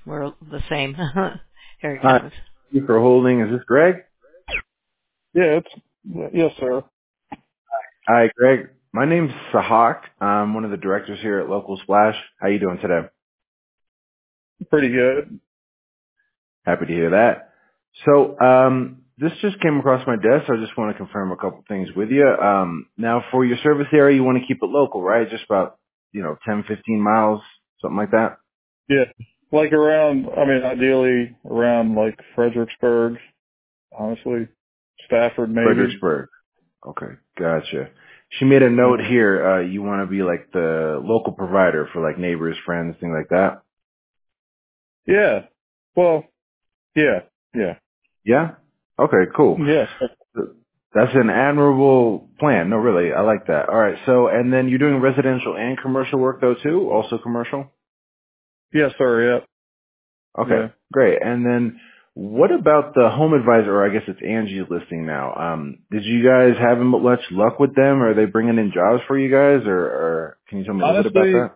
We're the same. Here it Hi, comes. thank you for holding. Is this Greg? Yeah, yes, sir. Hi, Greg. My name's Sahak. I'm one of the directors here at Local Splash. How you doing today? Pretty good. Happy to hear that. So, this just came across my desk, so I just want to confirm a couple things with you. Now, for your service area, you want to keep it local, right? Just about, 10, 15 miles, something like that? Yeah, like around. I mean, ideally around like Fredericksburg. Honestly, Stafford maybe. Fredericksburg. Okay, gotcha. She made a Yeah. note here, you want to be like the local provider for like neighbors, friends, things like that? Yeah. Well, yeah, yeah, Yeah? Okay, cool. yes, That's an admirable plan. No, really, I like that. All right, so and then you're doing residential and commercial work though too, also commercial. yes, sir. Yeah, Okay, yeah. great. And then what about the home advisor? Or I guess it's Angie's listing now. Did you guys have much luck with them? Are they bringing in jobs for you guys, or can you tell me a little bit about Honestly, that?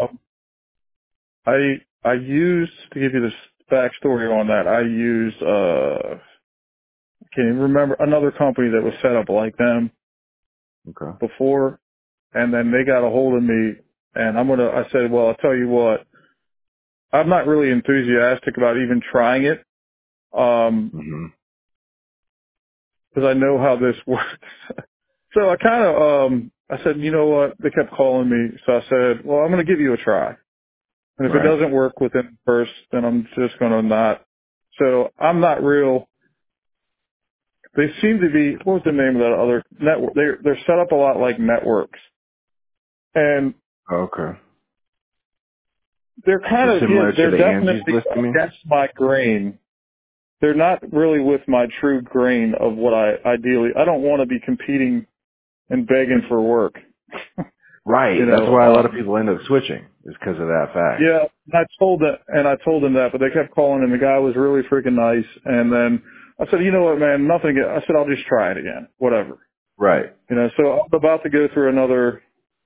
I used to give you this backstory on that. I used can you remember another company that was set up like them Okay. before, and then they got a hold of me, and I said, well, I'll tell you what. I'm not really enthusiastic about even trying it, Hmm. because I know how this works. So I kind of, I said, you know what? They kept calling me, so I said, well, I'm going to give you a try. And if it Right. doesn't work within first, then I'm just going to not. So I'm not real. They seem to be. What was the name of that other network? They're set up a lot like networks, and Okay. they're So kind of, yeah, similar to they're the Angie's definitely list, you mean? against my grain. They're not really with my true grain of what I don't want to be competing and begging for work. Right. you That's know, why a lot of people end up switching, is because of that fact. yeah, I told them that, but they kept calling and the guy was really freaking nice. And then I said, you know what, man, nothing, I said, I'll just try it again, whatever. Right. You know, so I'm about to go through another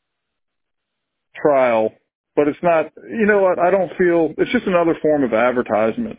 trial, but it's not, you know what, I don't feel, it's just another form of advertisement.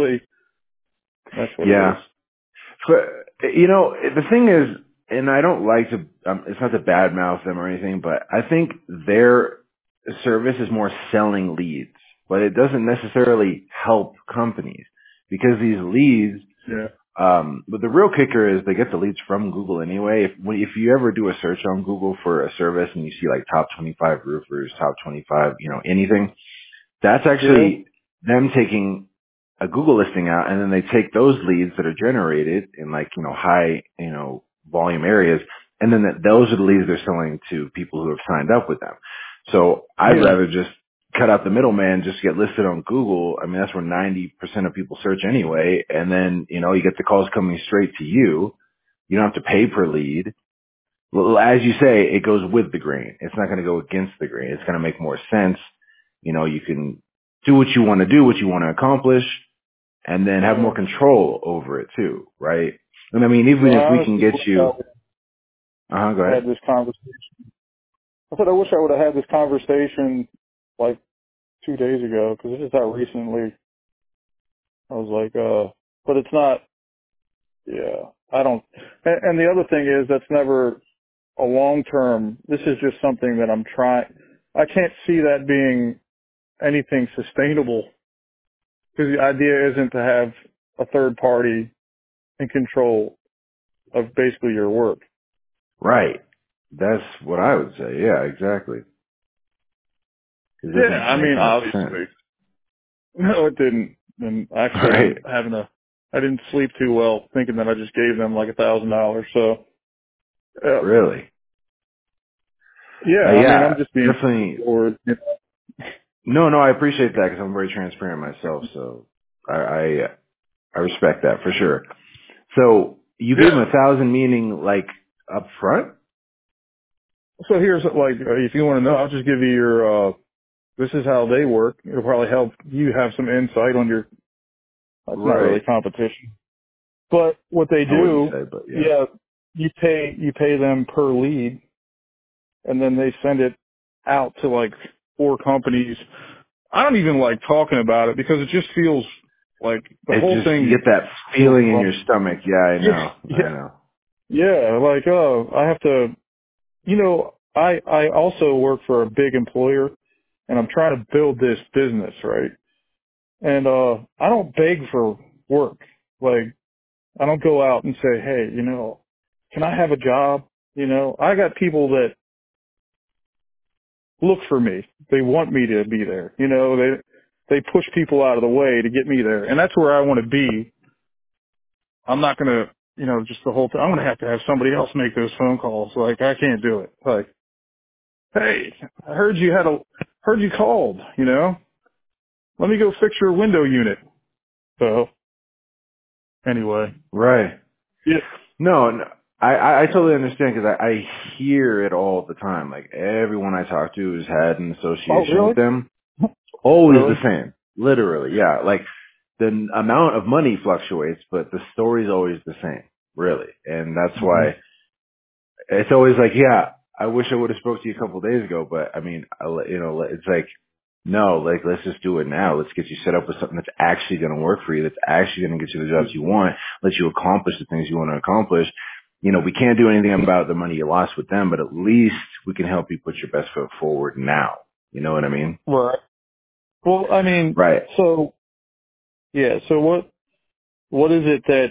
That's what it is. Yeah. But, the thing is, and I don't like to, it's not to badmouth them or anything, but I think their service is more selling leads, but it doesn't necessarily help companies because these leads, Yeah. but the real kicker is they get the leads from Google anyway. If you ever do a search on Google for a service and you see like top 25 roofers, top 25, anything, that's Yeah. actually them taking a Google listing out, and then they take those leads that are generated in like, high, volume areas, and then those are the leads they're selling to people who have signed up with them. So I'd Yeah. rather just cut out the middleman, just get listed on Google. I mean, that's where 90% of people search anyway. And then, you get the calls coming straight to you. You don't have to pay per lead. Well, as you say, it goes with the grain. It's not going to go against the grain. It's going to make more sense. You can do what you want to do, what you want to accomplish, and then have more Yeah. control over it too, right? And I mean, even Well, I if we can honestly get wish I you, would go have ahead. had this conversation. I said I wish I would have had this conversation like 2 days ago because this is how recently I was like, but it's not, yeah, I don't, and the other thing is that's never a long term, this is just something that I'm trying, I can't see that being anything sustainable because the idea isn't to have a third party in control of basically your work. Right. That's what I would say. Yeah, exactly. It Yeah, doesn't I make mean, much sense. obviously. No, it didn't. And actually, Right. I didn't sleep too well thinking that I just gave them like $1,000. So, Really. yeah, I mean, I'm Yeah, just being definitely. forward. No, I appreciate that because I'm very transparent myself. So I respect that for sure. So you gave him Yeah. 1,000, meaning like up front? So here's like, if you want to know, I'll just give you your, this is how they work. It'll probably help you have some insight on your, it's not really Right. competition. But what they I wouldn't do, say, but yeah. yeah, you pay them per lead and then they send it out to like 4 companies. I don't even like talking about it because it just feels like the whole thing. You get that feeling in your stomach. Yeah, I know. Yeah, I know. yeah. Like, oh, I have to. I also work for a big employer, and I'm trying to build this business, right? And I don't beg for work. Like, I don't go out and say, hey, can I have a job? I got people that look for me. They want me to be there. They push people out of the way to get me there. And that's where I want to be. I'm not going to, just the whole time. I'm going to have somebody else make those phone calls. Like, I can't do it. Like, hey, I heard you called, let me go fix your window unit. So anyway. Right. Yeah. No, I totally understand because I hear it all the time. Like everyone I talk to has had an Oh, association really? with them. Always Really? the same. Literally, yeah. Like the amount of money fluctuates, but the story's always the same. Really. And that's Hmm. why it's always like, yeah, I wish I would have spoke to you a couple of days ago, but I mean, it's like, no, like, let's just do it now. Let's get you set up with something that's actually going to work for you. That's actually going to get you the jobs you want, let you accomplish the things you want to accomplish. We can't do anything about the money you lost with them, but at least we can help you put your best foot forward now. You know what I mean? Right. Well, I mean, Right. so, yeah, so what is it that,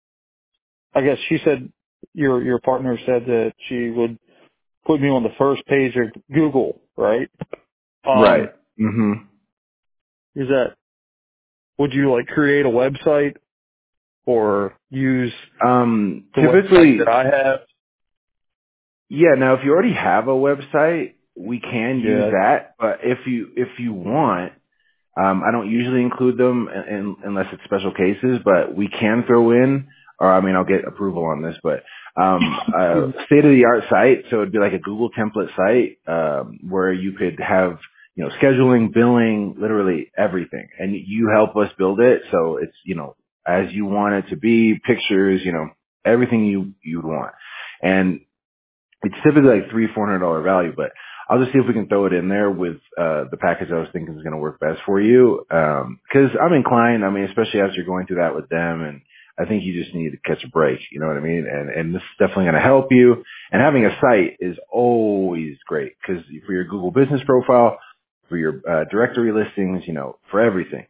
I guess she said, your partner said that she would put me on the first page of Google, right? Right. hmm Is that, would you like create a website or use the website that Typically, I have? yeah, now if you already have a website, we can use Yeah. that, but if you want, I don't usually include them unless it's special cases, but we can throw in, or I mean, I'll get approval on this, but state of the art site. So it'd be like a Google template site where you could have scheduling, billing, literally everything, and you help us build it. So it's as you want it to be, pictures, everything you'd want, and it's typically like $300-400 value, but I'll just see if we can throw it in there with the package I was thinking is going to work best for you. Because I'm inclined. I mean, especially as you're going through that with them, and I think you just need to catch a break. You know what I mean? And this is definitely going to help you. And having a site is always great because for your Google business profile, for your directory listings, for everything,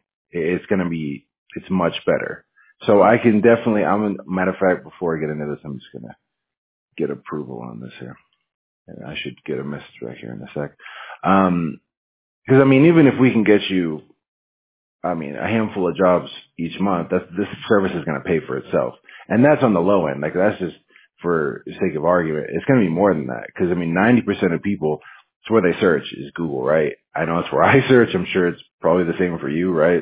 it's much better. So I can definitely. Matter of fact, before I get into this, I'm just going to get approval on this here. And I should get a message back here in a sec. Because I mean, even if we can get you, I mean, a handful of jobs each month, this service is going to pay for itself. And that's on the low end. Like that's just for the sake of argument. It's going to be more than that. Because I mean, 90% of people, it's where they search is Google, right? I know it's where I search. I'm sure it's probably the same for you, right?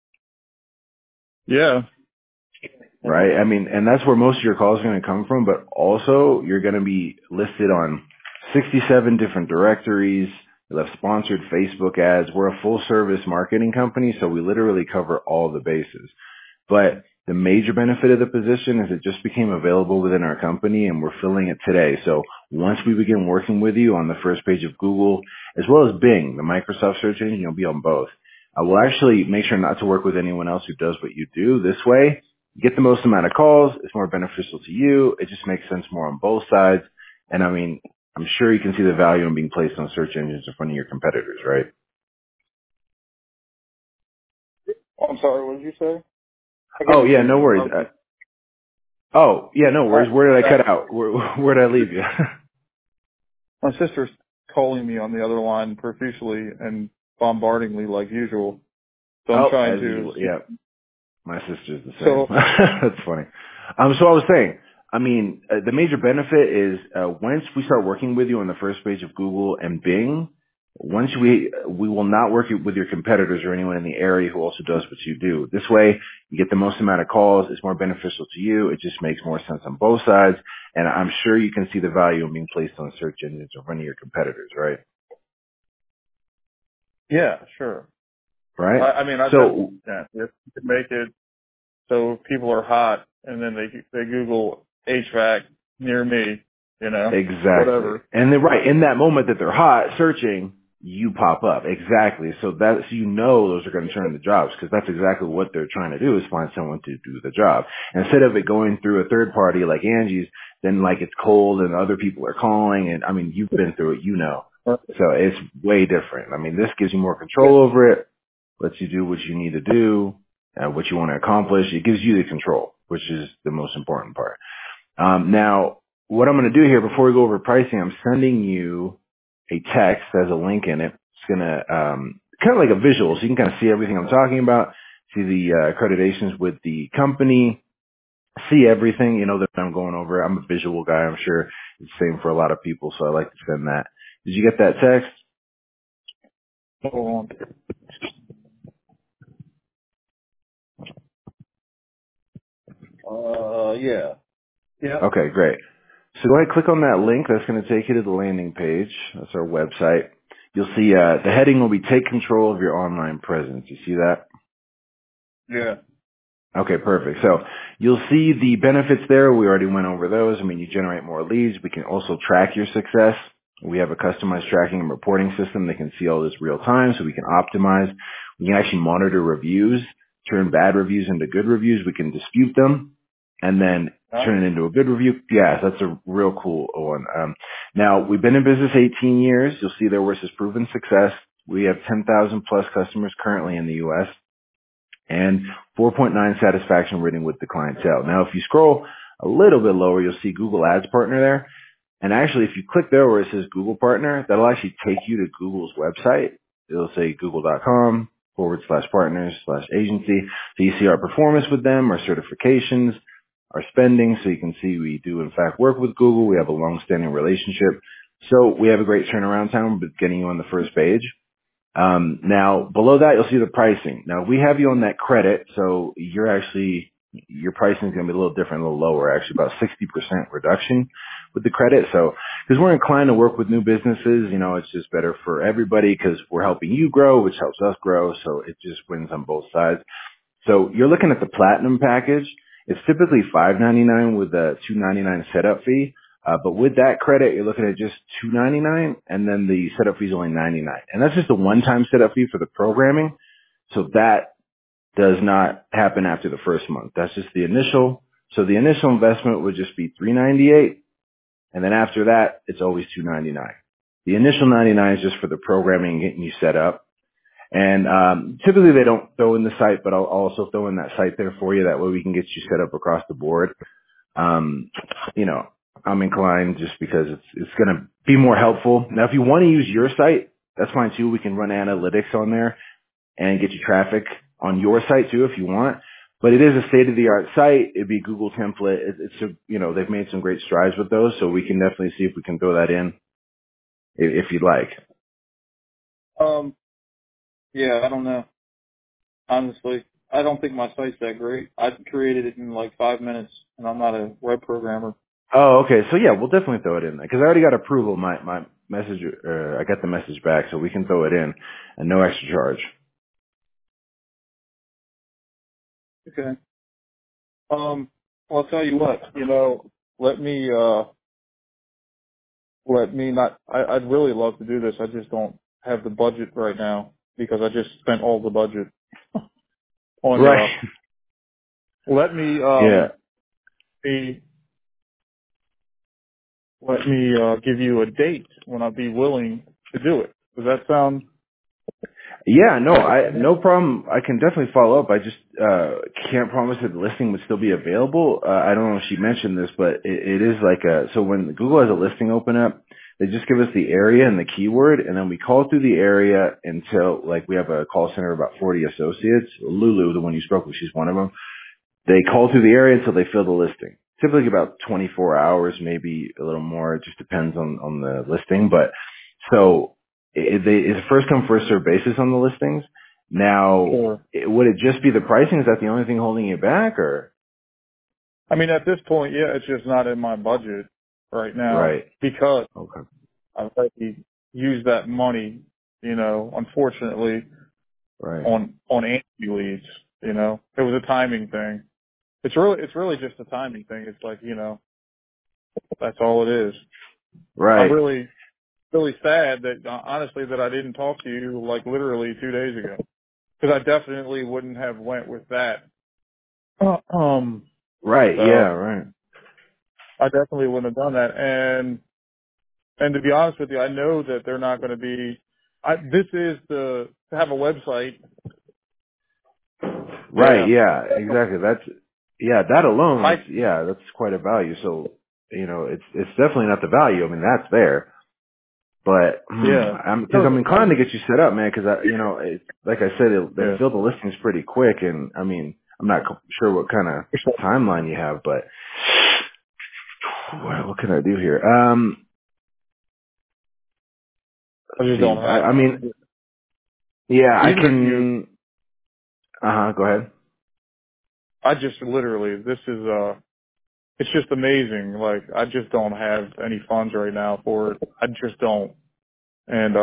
Yeah. Right? I mean, and that's where most of your calls are going to come from, but also you're going to be listed on 67 different directories. You'll have sponsored Facebook ads. We're a full service marketing company, so we literally cover all the bases. But the major benefit of the position is it just became available within our company and we're filling it today. So once we begin working with you on the first page of Google, as well as Bing, the Microsoft search engine, you'll be on both. I will actually make sure not to work with anyone else who does what you do. This way, you get the most amount of calls. It's more beneficial to you. It just makes sense more on both sides. And I mean, I'm sure you can see the value in being placed on search engines in front of your competitors, right? Oh, I'm sorry, what did you say? I Oh couldn't yeah, hear no you. worries. Oh yeah, no worries. Where did I cut I, out? Where did I leave you? my sister's calling me on the other line profusely and bombarding me like usual. So I'm Oh, trying as to. usual. Yeah, my sister's the same. So That's funny. So I was saying, I mean, the major benefit is once we start working with you on the first page of Google and Bing, once we will not work with your competitors or anyone in the area who also does what you do. This way, you get the most amount of calls. It's more beneficial to you. It just makes more sense on both sides. And I'm sure you can see the value in being placed on search engines in front of your competitors, right? yeah, sure. Right? I mean, I So yeah, if you could make it so people are hot and then they Google HVAC near me, exactly. whatever. And they're right. In that moment that they're hot searching, you pop up. Exactly. So that's, you know, those are going to turn into jobs because that's exactly what they're trying to do is find someone to do the job. Instead of it going through a third party like Angie's, then like it's cold and other people are calling and I mean, you've been through it, you know. So it's way different. I mean, this gives you more control over it, lets you do what you need to do, what you want to accomplish. It gives you the control, which is the most important part. Now, what I'm going to do here before we go over pricing, I'm sending you a text that has a link in it. It's going to kind of like a visual, so you can kind of see everything I'm talking about, see the accreditations with the company, see everything, you know, that I'm going over. I'm a visual guy. I'm sure it's the same for a lot of people, so I like to send that. Did you get that text? Hold on. Yeah. Yeah. Okay, great. So go ahead, click on that link. That's going to take you to the landing page. That's our website. You'll see the heading will be Take Control of Your Online Presence. You see that? Yeah. Okay, perfect. So you'll see the benefits there. We already went over those. I mean, you generate more leads. We can also track your success. We have a customized tracking and reporting system that can see all this real time so we can optimize. We can actually monitor reviews, turn bad reviews into good reviews. We can dispute them and then turn it into a good review. Yes, that's a real cool one. Now, we've been in business 18 years. You'll see there was this proven success. We have 10,000 plus customers currently in the U.S. and 4.9 satisfaction rating with the clientele. Now, if you scroll a little bit lower, you'll see Google Ads Partner there. And actually, if you click there where it says Google Partner, that'll actually take you to Google's website. It'll say google.com/partners/agency. So you see our performance with them, our certifications, our spending. So you can see we do, in fact, work with Google. We have a long-standing relationship. So we have a great turnaround time with getting you on the first page. Now below that, you'll see the pricing. Now we have you on that credit, so your pricing is going to be a little different, a little lower, actually about 60% reduction with the credit. So because we're inclined to work with new businesses, you know, it's just better for everybody because we're helping you grow, which helps us grow. So it just wins on both sides. So you're looking at the platinum package. It's typically $5.99 with a $2.99 setup fee. But with that credit, you're looking at just $2.99, and then the setup fee is only $99. And that's just a one-time setup fee for the programming. So that does not happen after the first month. That's just the initial. So the initial investment would just be $3.98, and then after that, it's always $2.99. The initial $99 is just for the programming and getting you set up. And typically they don't throw in the site, but I'll also throw in that site there for you. That way we can get you set up across the board. You know, I'm inclined just because it's going to be more helpful. Now, if you want to use your site, that's fine too. We can run analytics on there and get you traffic on your site too if you want. But it is a state-of-the-art site. It'd be Google template. You know, they've made some great strides with those, so we can definitely see if we can throw that in if you'd like. Yeah, I don't know. Honestly, I don't think my site's that great. I created it in like 5 minutes, and I'm not a web programmer. Oh, okay. So yeah, we'll definitely throw it in there because I already got approval. My message, I got the message back, so we can throw it in, and no extra charge. Okay. Well, I'll tell you what. You know, let me not. I'd really love to do this. I just don't have the budget right now because I just spent all the budget on. Right. Let me. Yeah. Let me give you a date when I'd be willing to do it. Does that sound? Yeah, no problem. I can definitely follow up. I just can't promise that the listing would still be available. I don't know if she mentioned this, but it is like so when Google has a listing open up, they just give us the area and the keyword, and then we call through the area until, like, we have a call center of about 40 associates. Lulu, the one you spoke with, she's one of them. They call through the area until they fill the listing. Typically about 24 hours, maybe a little more. It just depends on the listing. But so it's a first come, first served basis on the listings. Now, Sure. Would it just be the pricing? Is that the only thing holding you back, or? I mean, at this point, yeah, it's just not in my budget right now. Right. Because Okay. I've already used that money, you know, unfortunately, Right. on Angie leads. You know, it was a timing thing. It's really just a timing thing. It's like, you know, that's all it is. Right. really sad that honestly that I didn't talk to you like literally 2 days ago, because I definitely wouldn't have went with that. Right. So Yeah. Right. I definitely wouldn't have done that. And to be honest with you, I know that they're not going to be. This is to have a website. Right. Yeah. Yeah. Exactly. That alone that's quite a value. So, it's definitely not the value. I mean, that's there, but Yeah. because I'm inclined to get you set up, man, because like I said, they Yeah. fill the listings pretty quick. And I mean, I'm not sure what kind of timeline you have, but what can I do here? I Let's just see. don't have I one. mean, yeah, I Even if you, can, go ahead. I just literally, this is, it's just amazing. Like, I just don't have any funds right now for it. I just don't. And,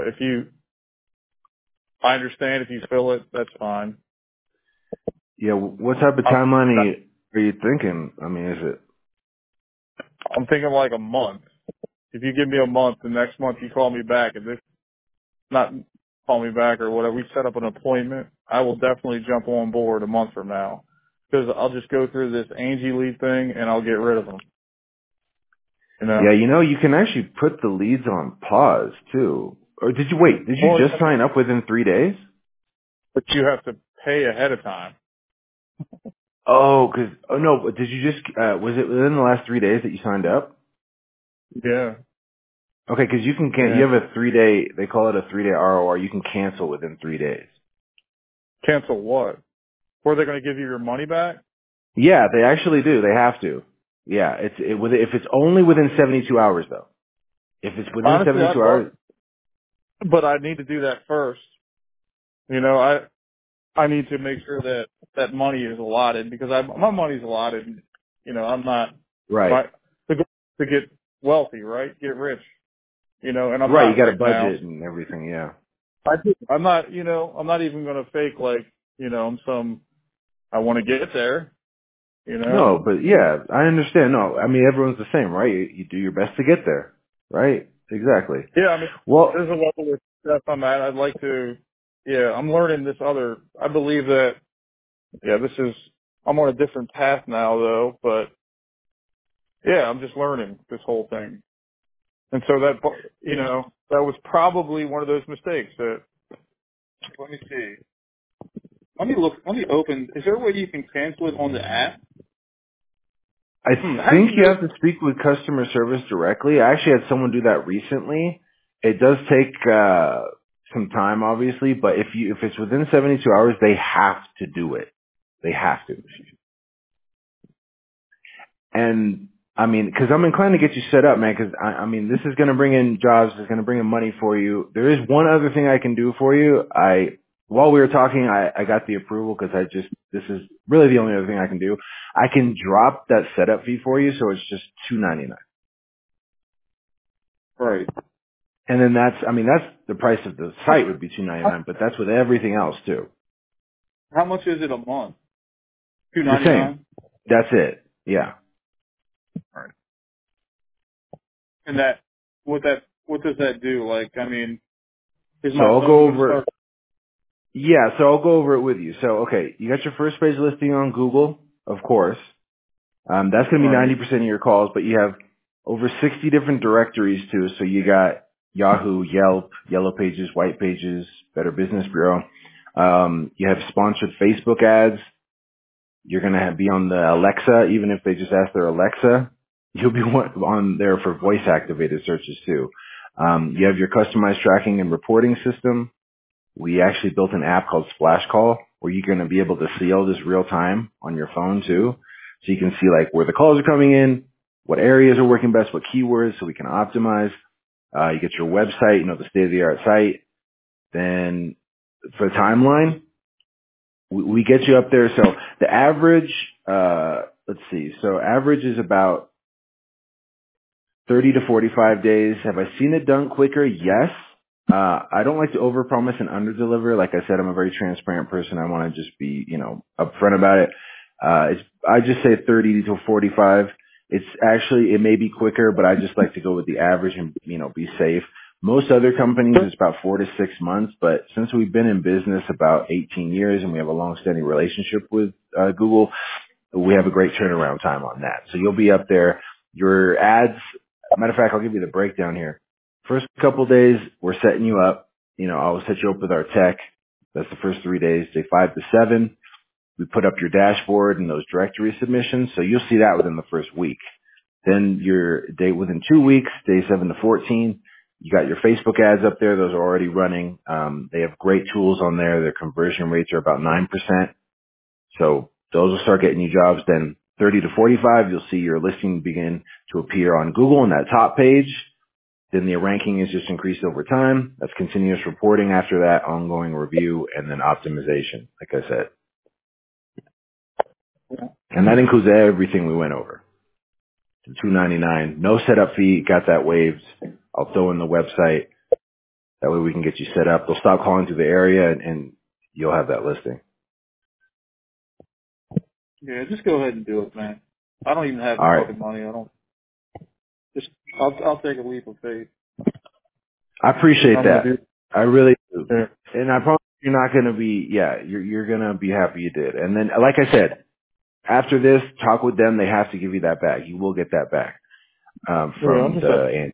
I understand if you fill it, that's fine. Yeah, what type of I'm, timeline are you thinking? I mean, is it? I'm thinking like a month. If you give me a month, the next month you call me back, and this, not call me back or whatever, we set up an appointment, I will definitely jump on board a month from now. Because I'll just go through this Angie lead thing and I'll get rid of them. You know? Yeah, you can actually put the leads on pause too. Or did you wait? Did you Well, just sign up within 3 days? but you have to pay ahead of time. Oh, no, but did you just, was it within the last 3 days that you signed up? Yeah. Okay, because you Yeah. have a 3-day, they call it a 3-day ROR, you can cancel within 3 days. Cancel what? Were they going to give you your money back? Yeah, they actually do. They have to. Yeah, if it's only within 72 hours though. If it's within Honestly, 72 I'd love, hours, but I need to do that first. I need to make sure that that money is allotted because my money's allotted. I'm not, right. my, the goal is to get wealthy, right? Get rich, and I'm Right, you not got a right now. budget and everything, yeah. I'm not, I'm not even going to fake like, I want to get there, No, but yeah, I understand. No, I mean, everyone's the same, right? You do your best to get there, right? Exactly. Yeah, I mean, Well, there's a level of stuff I'm at. I'd like to, I'm learning this other, I believe that, I'm on a different path now though, but yeah, I'm just learning this whole thing. And so that was probably one of those mistakes that, let me see. Let me open, is there a way you can cancel it on the app? I How do think you you know? have to speak with customer service directly. I actually had someone do that recently. It does take some time, obviously, but if it's within 72 hours, they have to do it. They have to. And I mean, because I'm inclined to get you set up, man. Because I mean, this is going to bring in jobs. It's going to bring in money for you. There is one other thing I can do for you. While we were talking, I got the approval because this is really the only other thing I can do. I can drop that setup fee for you, so it's just $2.99. Right. And then that's the price of the site would be $2.99, but that's with everything else too. How much is it a month? The same. $2.99? That's it. Yeah. Right. And what does that do? Like, I mean, is So my I'll go phone going to over. start? Yeah, so I'll go over it with you. So, okay, you got your first page listing on Google, of course. That's going to be Right. 90% of your calls, but you have over 60 different directories too. So you got Yahoo, Yelp, Yellow Pages, White Pages, Better Business Bureau. You have sponsored Facebook ads. You're going to be on the Alexa, even if they just ask their Alexa. You'll be on there for voice activated searches too. You have your customized tracking and reporting system. We actually built an app called Splash Call where you're going to be able to see all this real time on your phone too. So you can see like where the calls are coming in, what areas are working best, what keywords, so we can optimize. You get your website, the state of the art site. Then for the timeline, we get you up there. So the average, let's see. So average is about 30 to 45 days. Have I seen it done quicker? Yes. I don't like to overpromise and underdeliver. Like I said, I'm a very transparent person. I want to just be, upfront about it. I just say 30 to 45. It may be quicker, but I just like to go with the average and, be safe. Most other companies, it's about 4 to 6 months, but since we've been in business about 18 years and we have a long-standing relationship with Google, we have a great turnaround time on that. So you'll be up there. Your ads, matter of fact, I'll give you the breakdown here. First couple days, we're setting you up. I'll set you up with our tech. That's the first 3 days. Day 5 to 7, we put up your dashboard and those directory submissions. So you'll see that within the first week. Then within 2 weeks, day 7 to 14, you got your Facebook ads up there. Those are already running. They have great tools on there. Their conversion rates are about 9%. So those will start getting you jobs. Then 30 to 45, you'll see your listing begin to appear on Google on that top page. Then the ranking is just increased over time. That's continuous reporting after that, ongoing review, and then optimization, like I said. And that includes everything we went over. $299, no setup fee, got that waived. I'll throw in the website. That way we can get you set up. They'll stop calling through the area and you'll have that listing. Yeah, just go ahead and do it, man. I don't even have the fucking money. I'll take a leap of faith. I appreciate that. I really do. Yeah. And I promise you're not going to be, you're going to be happy you did. And then, like I said, after this, talk with them. They have to give you that back. You will get that back from the.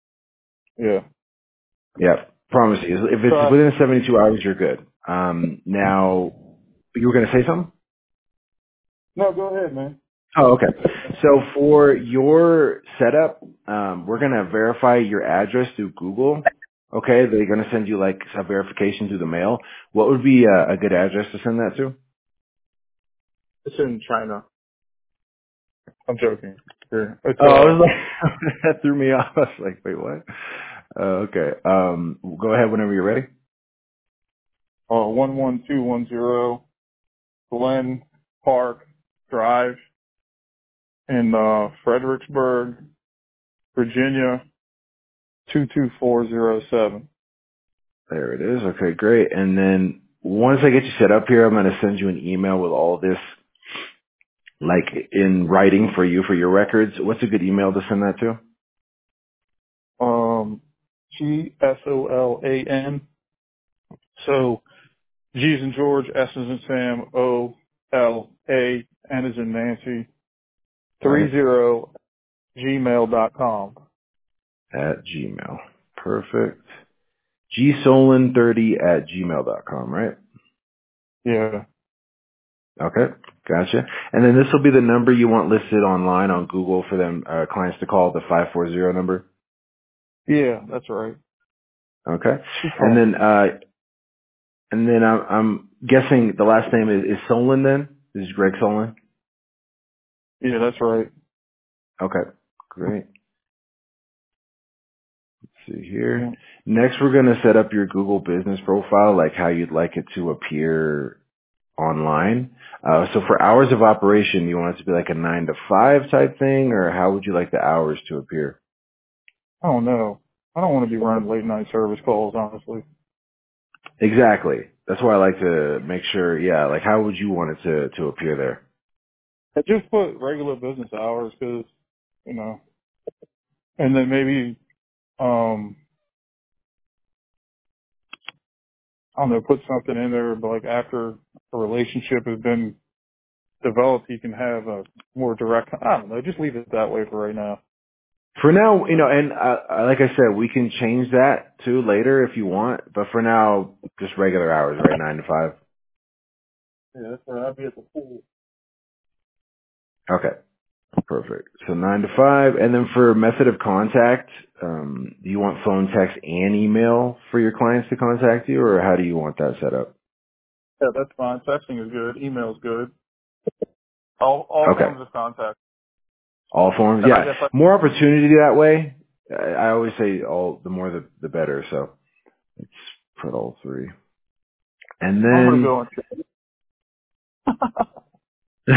Yeah, promise you. If it's within 72 hours, you're good. Now, you were going to say something? No, go ahead, man. Oh, okay. So for your setup, we're going to verify your address through Google. Okay, they're going to send you like a verification through the mail. What would be a good address to send that to? It's in China. I'm joking. Sure. I was like, that threw me off. I was like, wait, what? Okay. Go ahead whenever you're ready. 11210 Glen Park Drive in Fredericksburg, Virginia, 22407. There it is. Okay, great. And then once I get you set up here, I'm going to send you an email with all this, like in writing for you for your records. What's a good email to send that to? GSOLAN. So G is in George, S is in Sam, OLA, N is in Nancy, 30 gmail.com. At Gmail. Perfect. gsolon30@gmail.com, right? Yeah. Okay, gotcha. And then this will be the number you want listed online on Google for them clients to call, the 540 number? Yeah, that's right. Okay. And then I'm guessing the last name is Solon then? This is Greg Solon? Yeah, that's right. Okay, great. Let's see here. Yeah. Next, we're going to set up your Google business profile, like how you'd like it to appear online. So for hours of operation, you want it to be like a 9 to 5 type thing, or how would you like the hours to appear? I don't know. I don't want to be running late night service calls, honestly. Exactly. That's why I like to make sure, like how would you want it to appear there? I just put regular business hours because, and then maybe, I don't know, put something in there, but like after a relationship has been developed, you can have a more direct, I don't know, just leave it that way for right now. For now, and like I said, we can change that too later if you want, but for now, just regular hours, right? 9 to 5. Yeah, that's right. I'll be at the pool. Okay. Perfect. So 9 to 5. And then for method of contact, do you want phone, text, and email for your clients to contact you, or how do you want that set up? Yeah, that's fine. Texting is good. Email is good. All forms of contact. All forms, and yeah. More opportunity that way. I always say the more the better. So let's put all 3. And then I'm gonna go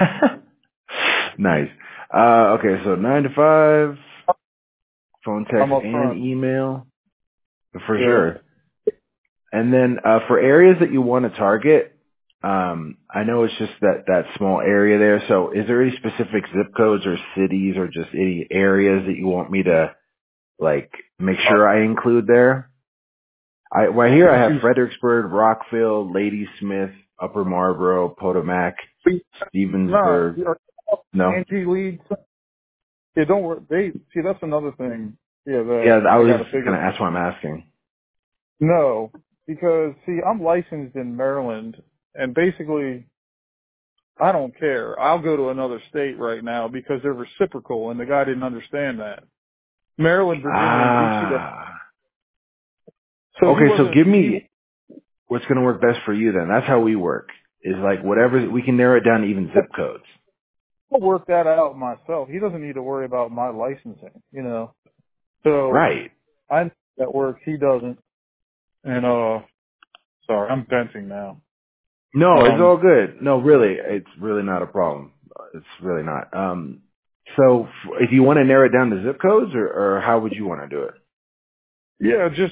nice. Okay, so 9 to 5, phone, text, and front. email for sure. And then for areas that you want to target, I know it's just that small area there. So is there any specific zip codes or cities or just any areas that you want me to like make sure I include there. Right here I have Fredericksburg, Rockville, Ladysmith, Upper Marlboro, Potomac, No, Stevensburg. No? Angie leads. Yeah, don't worry. See, that's another thing. Yeah, Yeah, I I was got to figure. gonna. That's why I'm asking. No, because see, I'm licensed in Maryland, and basically, I don't care. I'll go to another state right now because they're reciprocal, and the guy didn't understand that. Maryland, Virginia, and DC. Ah. So he Okay, so wasn't. give me what's gonna work best for you then. That's how we work. Is like whatever we can narrow it down to even zip codes. I'll work that out myself. He doesn't need to worry about my licensing, you know. So Right. I know that works. He doesn't. And sorry, I'm venting now. No, it's all good. No, really, it's really not a problem. It's really not. So if you want to narrow it down to zip codes, or how would you want to do it? Yeah, just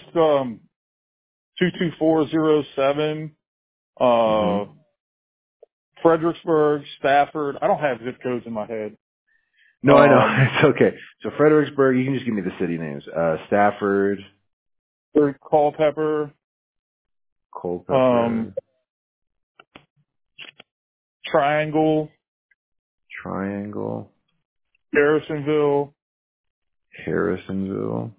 22407. Hmm. Fredericksburg, Stafford. I don't have zip codes in my head. No, I know. It's okay. So Fredericksburg, you can just give me the city names. Stafford, Culpeper, Culpeper, Triangle, Triangle, Garrisonville. Harrisonville.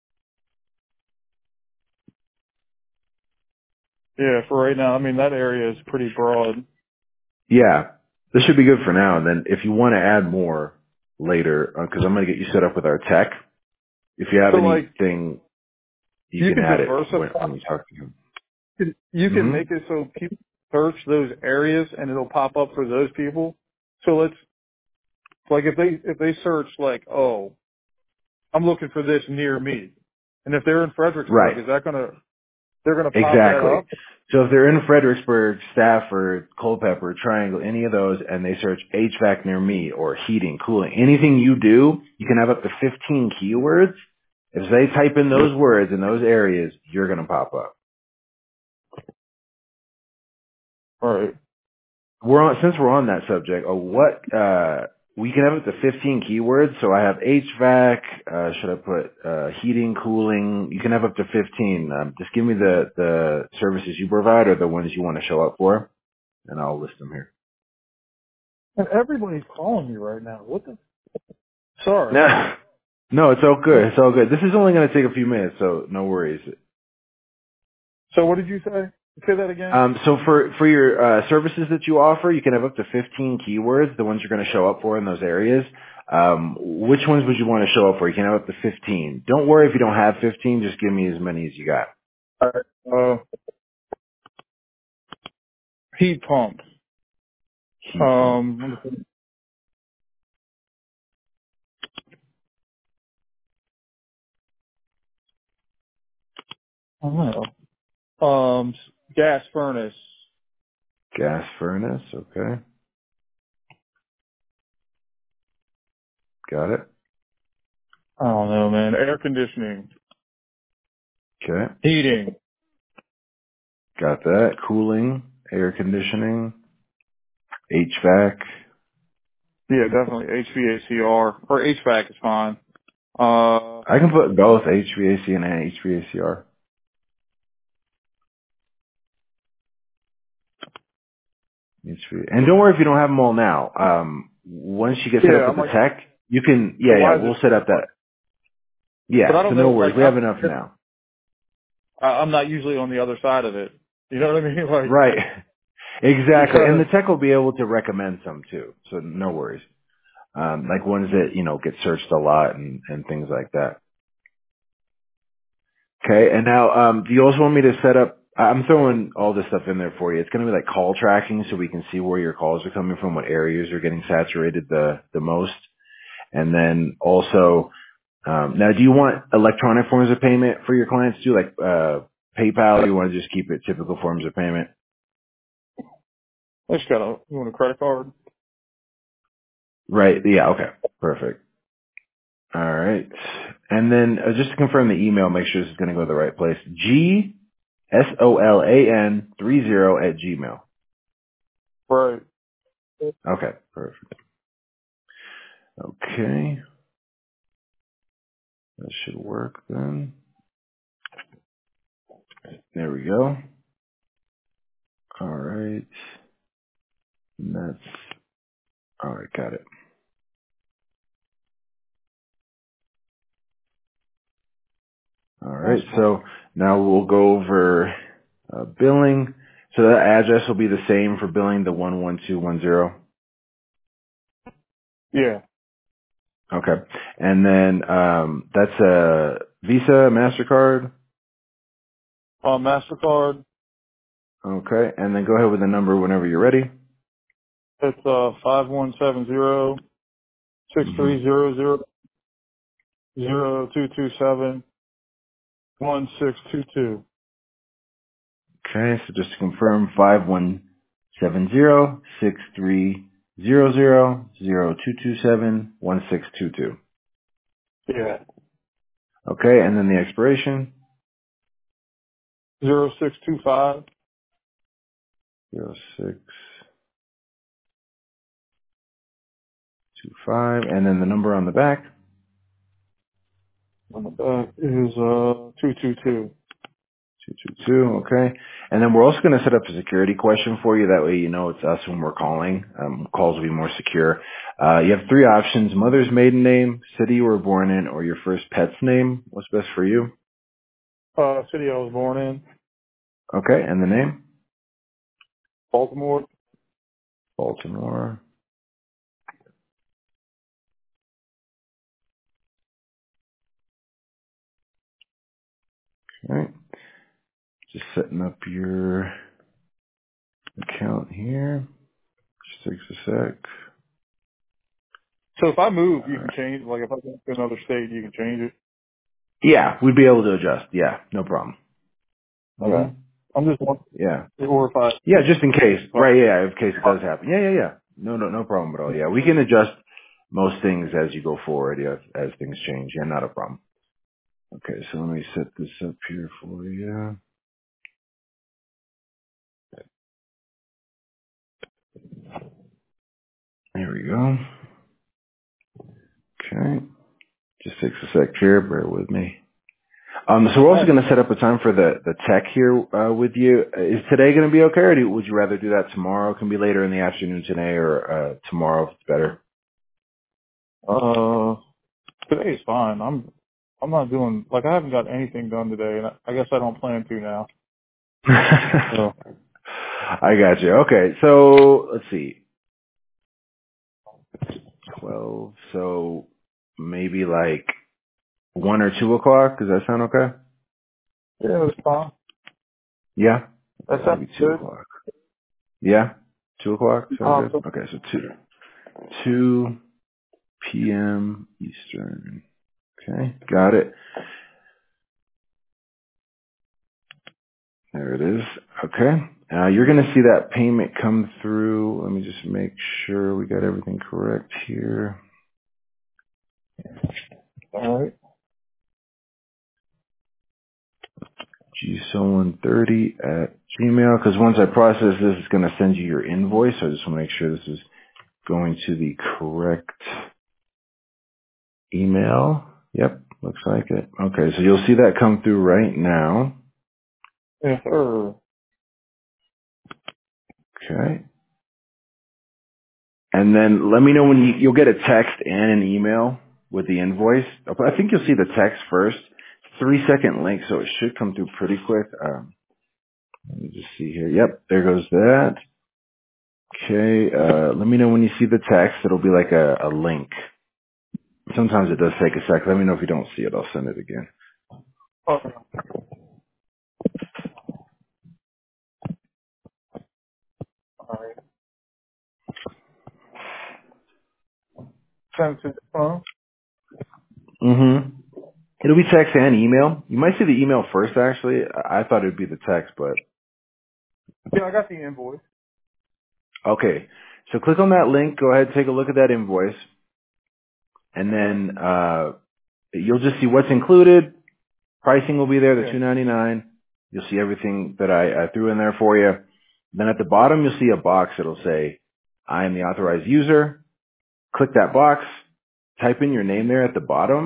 Yeah, for right now, I mean, that area is pretty broad. Yeah, this should be good for now. And then if you want to add more later, because I'm going to get you set up with our tech. If you have So, like, anything, you you can can add it diversify. when you talk to him. You can Hmm. make it so people search those areas and it'll pop up for those people. So let's, like, if they search, like, oh, I'm looking for this near me. And if they're in Fredericksburg, Right. is that they're gonna pop that Exactly. up? So if they're in Fredericksburg, Stafford, Culpeper, Triangle, any of those, and they search HVAC near me or heating, cooling, anything you do, you can have up to 15 keywords. If they type in those words in those areas, you're going to pop up. All right. Since we're on that subject, we can have up to 15 keywords. So I have HVAC, should I put, heating, cooling? You can have up to 15. Just give me the services you provide or the ones you want to show up for, and I'll list them here. And everybody's calling me right now. What the? Sorry. No, no, it's all good. It's all good. This is only going to take a few minutes, so no worries. So what did you say? Say that again. So for your services that you offer, you can have up to 15 keywords, the ones you're going to show up for in those areas. Which ones would you want to show up for? You can have up to 15. Don't worry if you don't have 15. Just give me as many as you got. All right. Heat pumps. Heat pump. Let me think. I don't know. Gas furnace. Gas furnace. Okay. Got it. I don't know, man. Air conditioning. Okay. Heating. Got that. Cooling, air conditioning, HVAC. Yeah, definitely HVACR or HVAC is fine. I can put both HVAC and HVACR. And don't worry if you don't have them all now. Once you get set up Yeah, with I'm the like, tech, you can, so yeah, why is we'll it? set up that. But I Yeah, so don't no know. worries. Like, We have enough now. I'm not usually on the other side of it. You know what I mean? Like, Right. Exactly. And because the tech will be able to recommend some too. So no worries. Like ones that, get searched a lot and things like that. Okay. And now, do you also want me to set up, I'm throwing all this stuff in there for you. It's going to be like call tracking so we can see where your calls are coming from, what areas are getting saturated the most. And then also, now do you want electronic forms of payment for your clients too, like, PayPal, or you want to just keep it typical forms of payment? I just you want a credit card? Right. Yeah. Okay. Perfect. All right. And then just to confirm the email, make sure this is going to go to the right place. GSOLAN30 at Gmail. Right. Okay. Perfect. Okay. That should work then. There we go. All right. And that's, all right, got it. All right, so now we'll go over billing. So the address will be the same for billing, the 11210. Yeah. Okay. And then that's a Visa, MasterCard. MasterCard. Okay. And then go ahead with the number whenever you're ready. It's 5170 6300 0227 1622. Okay. So just to confirm, 5170-6300-0227-1622. Yeah. Okay. And then the expiration, 0625. 0625. And then the number on the back. On the back is 222. 222, okay. And then we're also going to set up a security question for you. That way you know it's us when we're calling. Calls will be more secure. You have three options: mother's maiden name, city you were born in, or your first pet's name. What's best for you? City I was born in, Okay, and the name? Baltimore. Baltimore. Okay. Just setting up your account here. Just takes a sec. So if I move, All you can right. change. Like if I go to another state, you can change it. Yeah, we'd be able to adjust. Yeah, no problem. Okay. I'm just wondering, Yeah. or if I. Yeah, just in case. Right, yeah, in case it does happen. Yeah. No problem at all. Yeah, we can adjust most things as you go forward, yeah, as things change. Yeah, not a problem. Okay, so let me set this up here for you. There we go. Okay. Just takes a sec here. Bear with me. So we're also going to set up a time for the tech here with you. Is today going to be okay, or would you rather do that tomorrow? It can be later in the afternoon today, or tomorrow if it's better. Today is fine. I'm not doing like I haven't got anything done today, and I guess I don't plan to now. So I got you. Okay, so let's see. 12. So maybe like 1 or 2 o'clock. Does that sound okay? yeah, it's fine. Yeah. That Okay, sounds maybe 2 good. o'clock. Yeah. 2 o'clock. Sound good? So, Okay. So 2 p.m. Eastern. Okay. Got it. There it is. Okay. You're going to see that payment come through. Let me just make sure we got everything correct here. all right. GSO130 at Gmail. Because once I process this, it's going to send you your invoice. So I just want to make sure this is going to the correct email. Yep, looks like it. Okay, so you'll see that come through right now. Yes, sir. Okay. And then let me know when you'll get a text and an email with the invoice. I think you'll see the text first. 3-second link, so it should come through pretty quick. Let me just see here. Yep, there goes that. Okay, let me know when you see the text. It'll be like a link. Sometimes it does take a sec. Let me know if you don't see it. I'll send it again. Okay. All right. Send it to the phone. Mm-hmm. It'll be text and email. You might see the email first, actually. I thought it would be the text, but Yeah, I got the invoice. okay. So click on that link. Go ahead and take a look at that invoice. And then you'll just see what's included. Pricing will be there, the Yeah. $299. You'll see everything that I threw in there for you. Then at the bottom, you'll see a box that'll say, I am the authorized user. Click that box. Type in your name there at the bottom.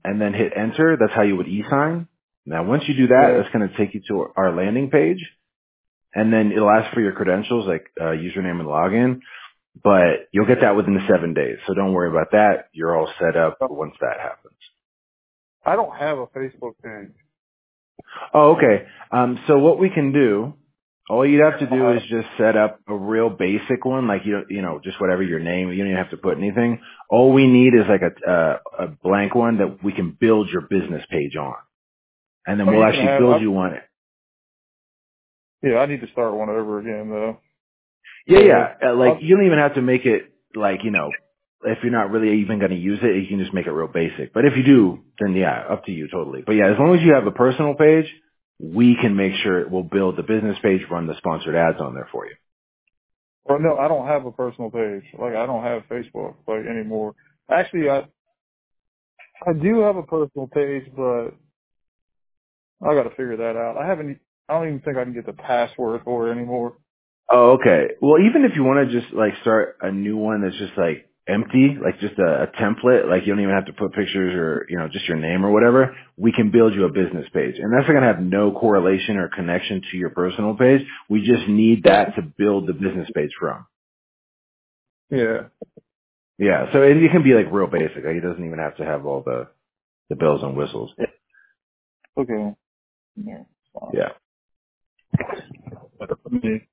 and then hit enter. That's how you would e-sign. Now, once you do that, Yeah. that's going to take you to our landing page, and then it'll ask for your credentials, like username and login. But you'll get that within the 7 days, so don't worry about that. You're all set up once that happens. I don't have a Facebook page. Oh, okay. So what we can do, all you'd have to do is just set up a real basic one, like just whatever your name. You don't even have to put anything. All we need is like a blank one that we can build your business page on, and then Oh, we'll you can actually have. build you one. Yeah, I need to start one over again though. Yeah. Like I'll, you don't even have to make it like if you're not really even going to use it, you can just make it real basic. But if you do, then yeah, up to you totally. But yeah, as long as you have a personal page, we can make sure we'll build the business page, run the sponsored ads on there for you. or no, I don't have a personal page. Like I don't have Facebook like anymore. Actually, I do have a personal page, but I got to figure that out. I don't even think I can get the password for it anymore. Oh, okay. Well, even if you want to just like start a new one that's just like empty, like just a template, like you don't even have to put pictures or, just your name or whatever, we can build you a business page. And that's going to have no correlation or connection to your personal page. We just need that to build the business page from. Yeah. Yeah. So it can be like real basic. Like it doesn't even have to have all the bells and whistles. Okay. Yeah. Fine. Yeah. Better for me.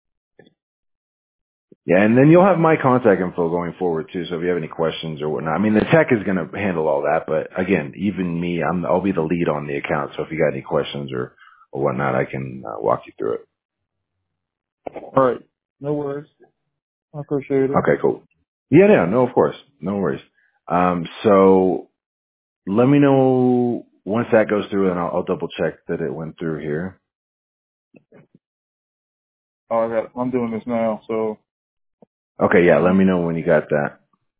Yeah, and then you'll have my contact info going forward too. So if you have any questions or whatnot, I mean, the tech is going to handle all that. But again, even me, I'll be the lead on the account. So if you got any questions or whatnot, I can walk you through it. All right. No worries. I appreciate it. Okay, cool. Yeah, no, of course, no worries. So let me know once that goes through, and I'll double check that it went through here. Oh, I'm doing this now, so. Okay, yeah, let me know when you got that.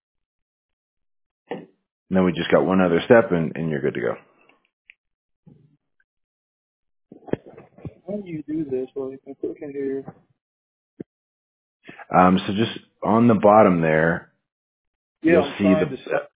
And then we just got one other step, and you're good to go. How do you do this? Well, you can click in here. So just on the bottom there, Yeah, you'll I'm see trying to set.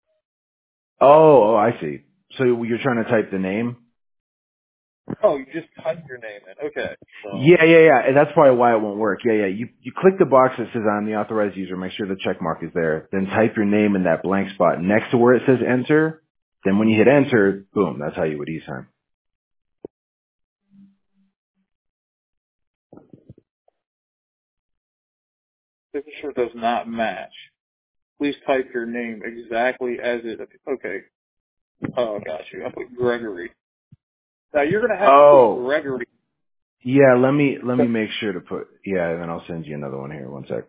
I see. So you're trying to type the name? Oh, you just type your name in. Okay. So. Yeah. And that's probably why it won't work. Yeah. You click the box that says I'm the authorized user, make sure the check mark is there. Then type your name in that blank spot next to where it says enter. Then when you hit enter, boom, that's how you would e-sign. Signature does not match. Please type your name exactly as it. Okay. Oh, got you. I put Gregory. Now you're gonna have to put Oh, Gregory. yeah, let me make sure to put, and then I'll send you another one here. One sec.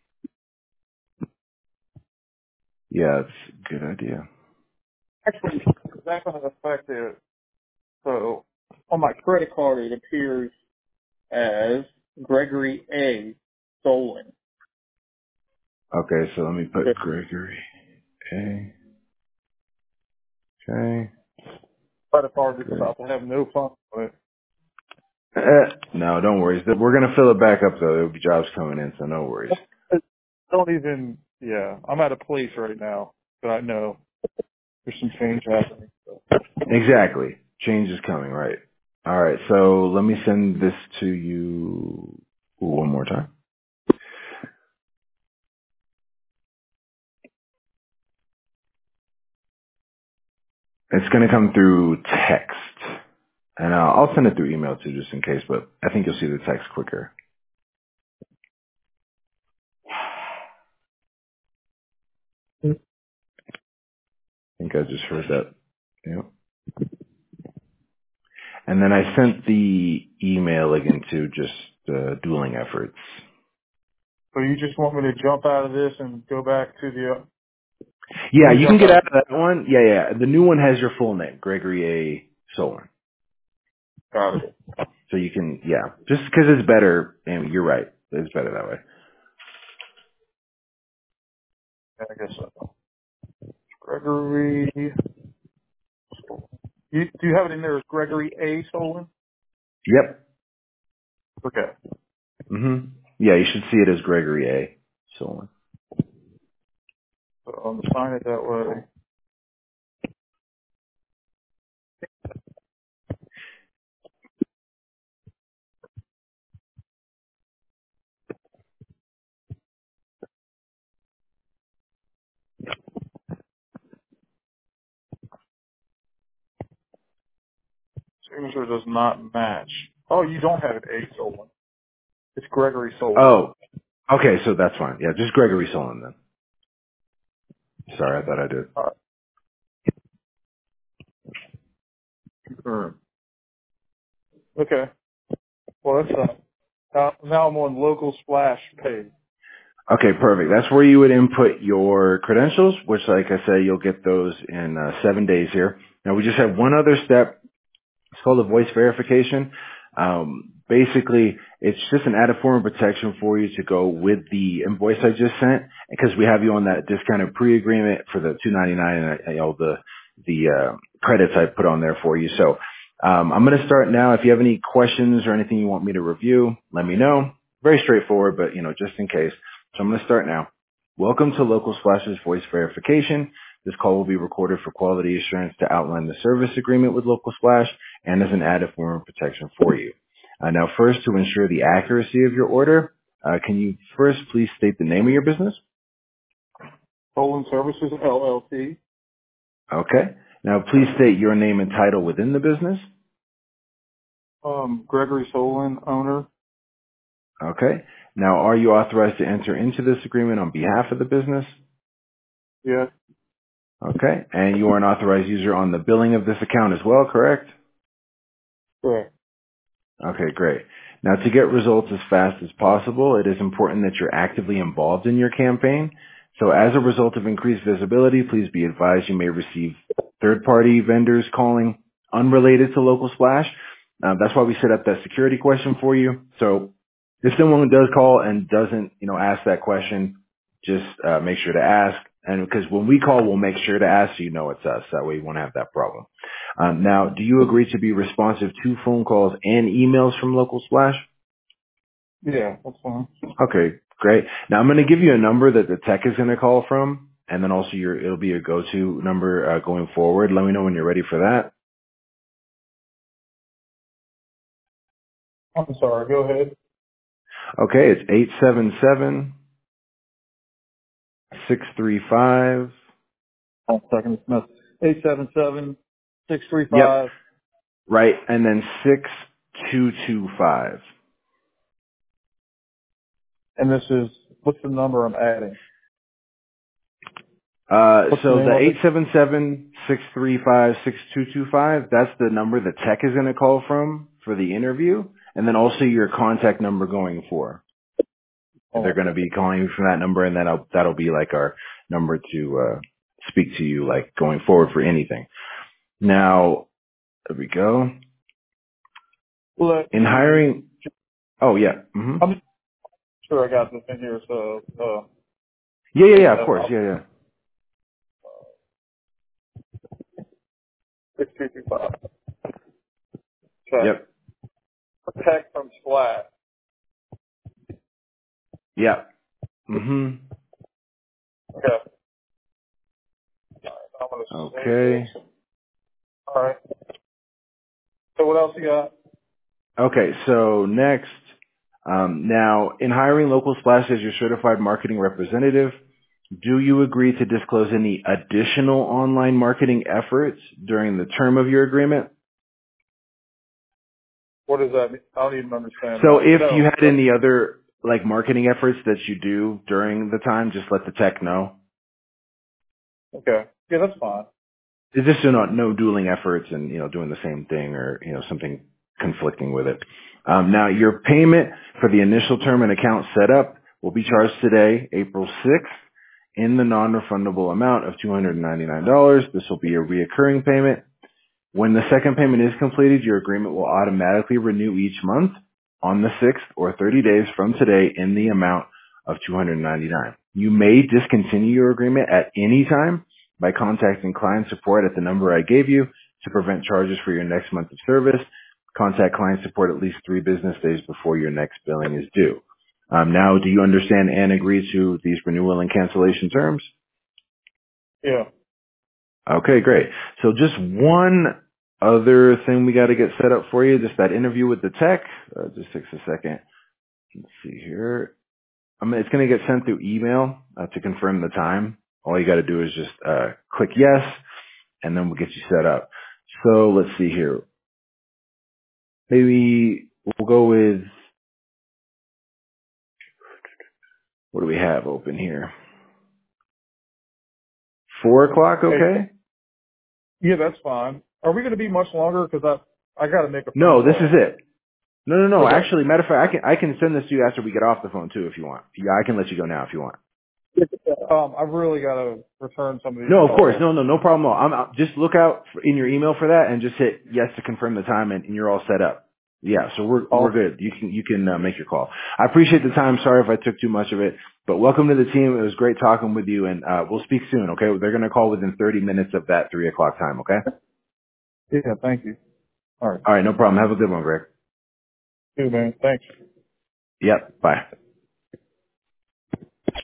Yeah, it's a good idea. Actually, that's gonna affect it. So on my credit card, it appears as Gregory A. Solon. Okay, so let me put Okay. Gregory. Okay. Credit card is Great. about to have no fun with it. No, don't worry. We're going to fill it back up, though. There'll be jobs coming in, so no worries. Don't even. Yeah, I'm at a place right now that I know there's some change happening. So. Exactly. Change is coming, right? All right, so let me send this to you one more time. It's going to come through text, and I'll send it through email, too, just in case, but I think you'll see the text quicker. I think I just heard that. Yep. And then I sent the email again to just dueling efforts. So you just want me to jump out of this and go back to the? Let Yeah, me you can jump get out. out of that one. Yeah. The new one has your full name, Gregory A. Solon. Got it. So you can, just because it's better, and you're right, it's better that way. I guess so. Gregory. Do you have it in there as Gregory A. Solon? Yep. Okay. Yeah, you should see it as Gregory A. Solon. So I'm gonna sign it that way. signature does not match. Oh, you don't have it A Solon. It's Gregory Solon. Oh, okay, so that's fine. Yeah, just Gregory Solon then. Sorry, I thought I did. All right. Confirm. Okay. Well, that's now I'm on local splash page. Okay, perfect. That's where you would input your credentials, which, like I said, you'll get those in 7 days here. Now, we just have one other step. It's called a voice verification. Basically, it's just an added form of protection for you to go with the invoice I just sent, because we have you on that discounted pre-agreement for the $299 and the credits I put on there for you. So I'm going to start now. If you have any questions or anything you want me to review, let me know. Very straightforward, but just in case. So I'm going to start now. Welcome to Local Splash's voice verification. This call will be recorded for quality assurance to outline the service agreement with Local Splash and as an added form of protection for you. Now, first, to ensure the accuracy of your order, can you first please state the name of your business? Solon Services LLC. Okay. Now, please state your name and title within the business. Gregory Solon, owner. Okay. Now, are you authorized to enter into this agreement on behalf of the business? Yes. Okay. And you are an authorized user on the billing of this account as well, correct? Correct. Okay, great. Now, to get results as fast as possible, it is important that you're actively involved in your campaign. So as a result of increased visibility, please be advised you may receive third-party vendors calling unrelated to Local Splash. That's why we set up that security question for you. So if someone does call and doesn't, ask that question, just make sure to ask. And because when we call, we'll make sure to ask so you know it's us. That way you won't have that problem. Now, do you agree to be responsive to phone calls and emails from Local Splash? Yeah, that's fine. Okay, great. Now I'm going to give you a number that the tech is going to call from, and then also it'll be a go-to number going forward. Let me know when you're ready for that. I'm sorry. Go ahead. Okay, it's 877-635. 1 second. It's 877 Yep, right, and then 6225. And this is, what's the number I'm adding? What's the So name the of it? 877-635-6225, that's the number the tech is going to call from for the interview, and then also your contact number going forward. They're going to be calling you from that number, and then that'll be like our number to speak to you like going forward for anything. Now, there we go. Well, In hiring, oh yeah, I'm sure I got this in here, so, yeah, of course, yeah. 6225. Okay. Yep, Protect from Splash. yeah, Okay. I'm going to save okay. this. All right. So what else you got? Okay, so next, now in hiring Local Splash as your certified marketing representative, do you agree to disclose any additional online marketing efforts during the term of your agreement? What does that mean? I don't even understand So that. if you No. had any other like marketing efforts that you do during the time, just let the tech know. Okay. Yeah, that's fine. It's just no dueling efforts and, doing the same thing or, something conflicting with it. Now your payment for the initial term and account setup will be charged today, April 6th, in the non-refundable amount of $299. This will be a reoccurring payment. When the second payment is completed, your agreement will automatically renew each month on the 6th or 30 days from today in the amount of $299. You may discontinue your agreement at any time by contacting client support at the number I gave you to prevent charges for your next month of service. Contact client support at least 3 business days before your next billing is due. Now, do you understand and agree to these renewal and cancellation terms? Yeah. Okay, great. So just one other thing we got to get set up for you, just that interview with the tech. Just takes a second. Let's see here. It's going to get sent through email to confirm the time. All you got to do is just click yes, and then we'll get you set up. So let's see here. maybe we'll go with, what do we have open here? 4 o'clock, okay? Yeah, that's fine. Are we going to be much longer? Because I got to make a phone No, call. this is it. No. Okay. Actually, matter of fact, I can send this to you after we get off the phone too, if you want. Yeah, I can let you go now if you want. I've really got to return some of these No, of course, calls. no problem at all. Just look out in your email for that and just hit yes to confirm the time, and you're all set up. Yeah, so we're good. You can make your call. I appreciate the time. Sorry if I took too much of it, but welcome to the team. It was great talking with you, and we'll speak soon. Okay, they're going to call within 30 minutes of that 3 o'clock time. Okay. Yeah, thank you. All right. All right, no problem. Have a good one, Greg. Good, man. Thanks. Yep. Bye.